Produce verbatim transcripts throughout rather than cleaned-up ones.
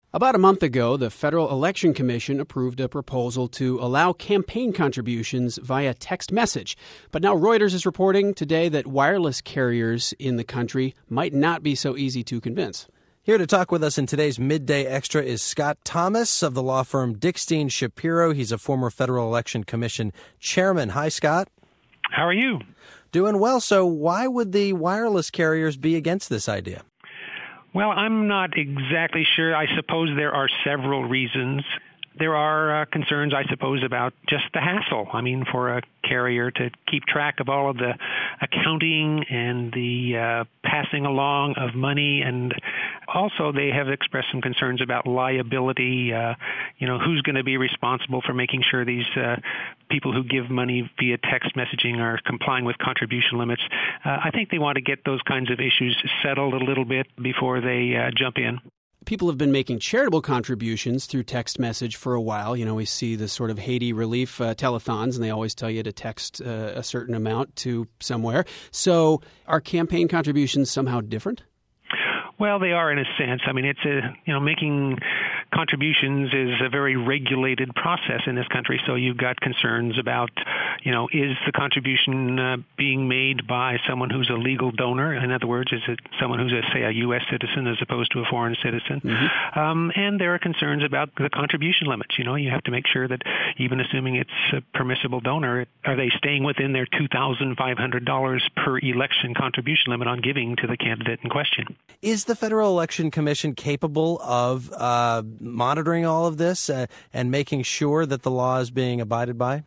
About a month ago, the Federal Election Commission approved a proposal to allow campaign contributions via text message. But now Reuters is reporting today that wireless carriers in the country might not be so easy to convince. Here to talk with us in today's Midday Extra is Scott Thomas of the law firm Dickstein Shapiro. He's a former Federal Election Commission chairman. Hi, Scott. How are you? Doing well. So why would the wireless carriers be against this idea? Well, I'm not exactly sure. I suppose there are several reasons. There are uh, concerns, I suppose, about just the hassle. I mean, for a carrier to keep track of all of the accounting and the uh, passing along of money. And also they have expressed some concerns about liability. Uh, you know, who's going to be responsible for making sure these uh, people who give money via text messaging are complying with contribution limits. Uh, I think they want to get those kinds of issues settled a little bit before they uh, jump in. People have been making charitable contributions through text message for a while. You know, we see the sort of Haiti relief uh, telethons, and they always tell you to text uh, a certain amount to somewhere. So are campaign contributions somehow different? Well, they are in a sense. I mean, it's a, you know, making contributions is a very regulated process in this country. So you've got concerns about, you know, is the contribution uh, being made by someone who's a legal donor? In other words, is it someone who's, a, say, a U S citizen as opposed to a foreign citizen? Mm-hmm. Um, and there are concerns about the contribution limits. You know, you have to make sure that even assuming it's a permissible donor, are they staying within their two thousand five hundred dollars per election contribution limit on giving to the candidate in question? Is the Federal Election Commission capable of uh, monitoring all of this uh, and making sure that the law is being abided by?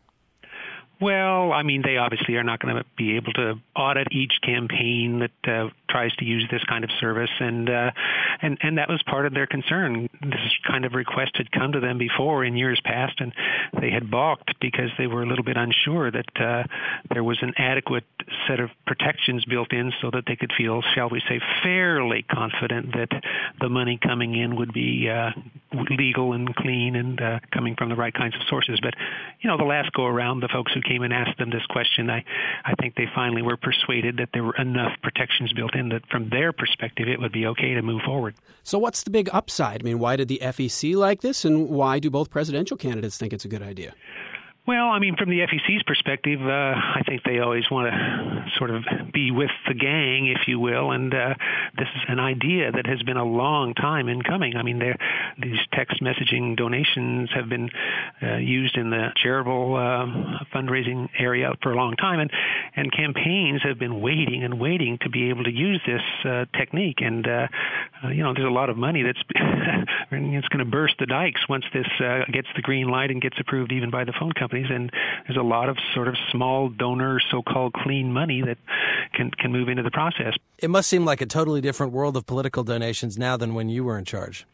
Well, I mean, they obviously are not going to be able to audit each campaign that uh, tries to use this kind of service, and uh, and and that was part of their concern. This kind of request had come to them before in years past, and they had balked because they were a little bit unsure that uh, there was an adequate set of protections built in so that they could feel, shall we say, fairly confident that the money coming in would be uh, legal and clean and uh, coming from the right kinds of sources. But, you know, the last go around, the folks who came and asked them this question, I, I think they finally were persuaded that there were enough protections built in that from their perspective it would be okay to move forward. So what's the big upside? I mean, why did the F E C like this, and why do both presidential candidates think it's a good idea? Well, I mean, from the F E C's perspective, uh, I think they always want to sort of be with the gang, if you will, and uh, this is an idea that has been a long time in coming. I mean, these text messaging donations have been uh, used in the charitable uh, fundraising area for a long time, and, and campaigns have been waiting and waiting to be able to use this uh, technique. And, uh, uh, you know, there's a lot of money that's it's going to burst the dikes once this uh, gets the green light and gets approved even by the phone company. And there's a lot of sort of small donor, so-called clean money that can can move into the process. It must seem like a totally different world of political donations now than when you were in charge.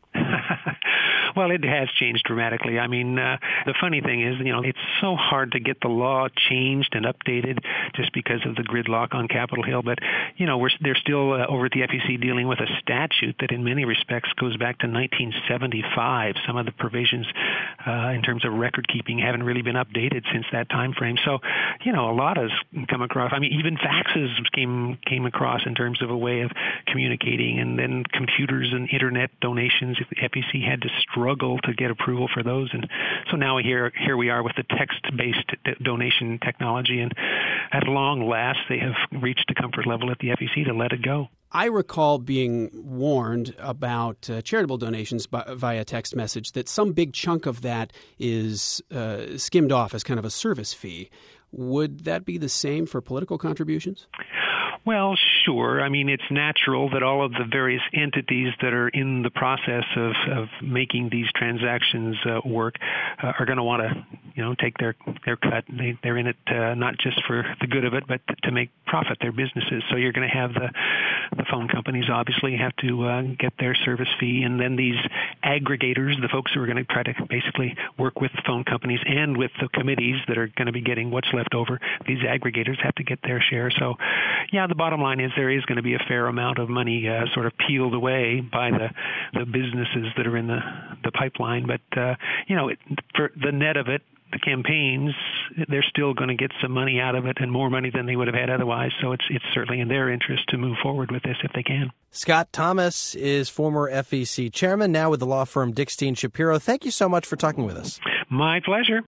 Well, it has changed dramatically. I mean, uh, the funny thing is, you know, it's so hard to get the law changed and updated just because of the gridlock on Capitol Hill. But, you know, we're they're still uh, over at the F E C dealing with a statute that in many respects goes back to nineteen seventy-five. Some of the provisions uh, in terms of record keeping haven't really been updated since that time frame. So, you know, a lot has come across. I mean, even faxes came came across in terms of a way of communicating, and then computers and internet donations. If the F E C had to struggle to get approval for those, and so now here here we are with the text-based d- donation technology, and at long last they have reached a comfort level at the F E C to let it go. I recall being warned about uh, charitable donations by, via text message that some big chunk of that is uh, skimmed off as kind of a service fee. Would that be the same for political contributions? Well, sure. I mean, it's natural that all of the various entities that are in the process of, of making these transactions uh, work uh, are going to want to, you know, take their, their cut. They, they're in it uh, not just for the good of it, but to make profit, their businesses. So you're going to have the, the phone companies obviously have to uh, get their service fee, and then these aggregators, the folks who are going to try to basically work with the phone companies and with the committees that are going to be getting what's left over, these aggregators have to get their share. So, yeah, the bottom line is there is going to be a fair amount of money uh, sort of peeled away by the, the businesses that are in the, the pipeline. But, uh, you know, it, for the net of it, the campaigns, they're still going to get some money out of it, and more money than they would have had otherwise. incentivized. So it's it's certainly in their interest to move forward with this if they can. Scott Thomas is former F E C chairman, now with the law firm Dickstein Shapiro. Thank you so much for talking with us. My pleasure.